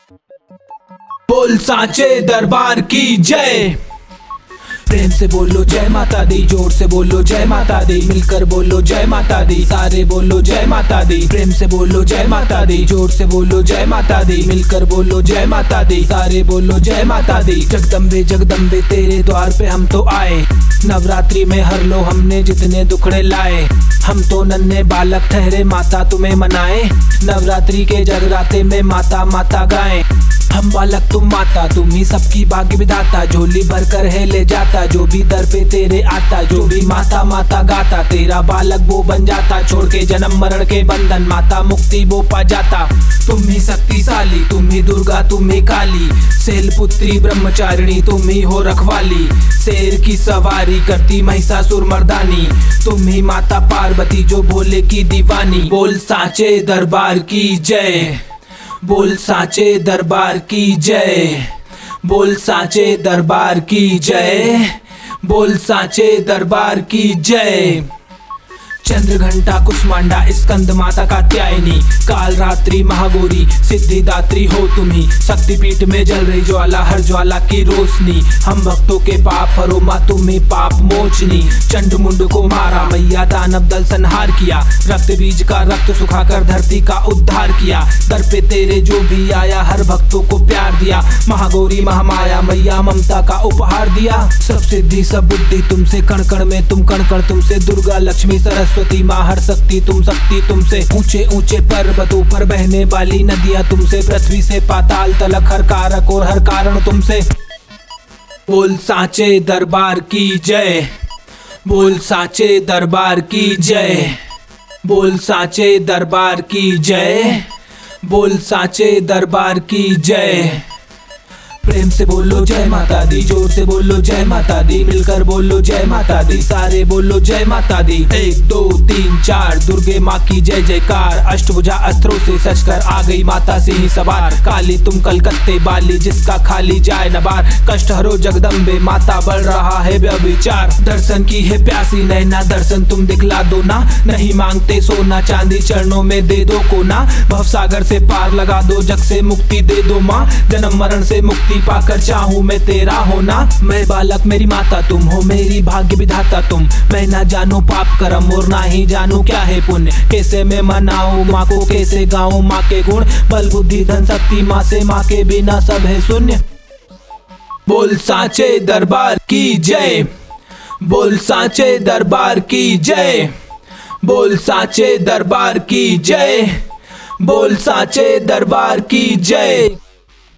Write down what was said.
बोल सांचे दरबार की जय। प्रेम से बोलो जय माता दी, जोर से बोलो जय माता दी, मिलकर बोलो जय माता दी, सारे बोलो जय माता दी। प्रेम से बोलो जय माता दी, जोर से बोलो जय माता दी, मिलकर बोलो जय माता दी, सारे बोलो जय माता दी। जगदम्बे जगदम्बे तेरे द्वार पे हम तो आए, नवरात्रि में हर लो हमने जितने दुखड़े लाए। हम तो नन्हे बालक ठहरे माता तुम्हें मनाए, नवरात्रि के जगराते में माता माता गाएं। हम बालक तुम माता, तुम ही सबकी भाग्य विधाता, झोली भर कर है ले जाता जो भी दर पे तेरे आता। जो भी माता माता गाता तेरा बालक वो बन जाता, छोड़ के जन्म मरण के बंधन माता मुक्ति वो पा जाता। तुम ही शक्तिशाली, तुम ही दुर्गा, तुम ही काली, शैलपुत्री ब्रह्मचारिणी, तुम ही हो रखवाली। शेर की सवारी करती महिषासुर मर्दानी, तुम ही माता पार्वती जो भोले की दीवानी। बोल सांचे दरबार की जय, बोल सांचे दरबार की जय, बोल सांचे दरबार की जय, बोल सांचे दरबार की जय। चंद्र घंटा कुष्मांडा स्कंद माता कात्यायनी, काल रात्रि महागौरी सिद्धिदात्री हो तुम्ही। शक्तिपीठ में जल रही ज्वाला, हर ज्वाला की रोशनी, हम भक्तों के पाप हरो माँ तुम्हें पाप मोचनी। चंड मुंड को मारा मैया, दानव दल संहार किया, रक्त बीज का रक्त सुखाकर धरती का उद्धार किया। दर पे तेरे जो भी आया हर भक्तों को प्यार दिया, महागौरी महामाया मैया ममता का उपहार दिया। सब सिद्धि सब बुद्धि तुमसे, कण कण में तुम कण कण तुमसे, दुर्गा लक्ष्मी सरस्वती माँ हर शक्ति तुम शक्ति तुमसे। ऊंचे ऊंचे पर्वतों पर बहने वाली नदियां तुमसे, पृथ्वी से पाताल तलक हर कारक और हर कारण तुमसे। बोल सांचे दरबार की जय, बोल सांचे दरबार की जय, बोल सांचे दरबार की जय, बोल सांचे दरबार की जय। प्रेम से बोलो जय माता दी, जोर से बोलो जय माता दी, मिलकर बोलो जय माता दी, सारे बोलो जय माता दी। 1 2 3 4 दुर्गे माँ की जय जयकार, अष्टभुजा अस्त्रों से सजकर आ गई माता सिंह सवार। काली तुम कलकत्ते बाली, जिसका खाली जाए न बार, कष्ट हरो जगदम्बे माता बढ़ रहा है व्यभिचार। दर्शन की है प्यासी नैना, दर्शन तुम दिखला दो ना, नहीं मांगते सोना चांदी चरणों में दे दो कोना। भवसागर से पार लगा दो, जग से मुक्ति दे दो माँ, जन्म मरण से मुक्ति पाकर चाहूं मैं तेरा होना। मैं बालक मेरी माता तुम हो, मेरी भाग्य विधाता तुम। मैं ना जानू पाप कर्म और ना ही जानू क्या है पुण्य, कैसे मैं मनाऊं माँ को कैसे गाऊं माँ के गुण। बल बुद्धि धन शक्ति माँ से, माँ के बिना सब है शून्य। बोल सांचे दरबार की जय, बोल सांचे दरबार की जय, बोल सांचे दरबार की जय, बोल सांचे दरबार की जय।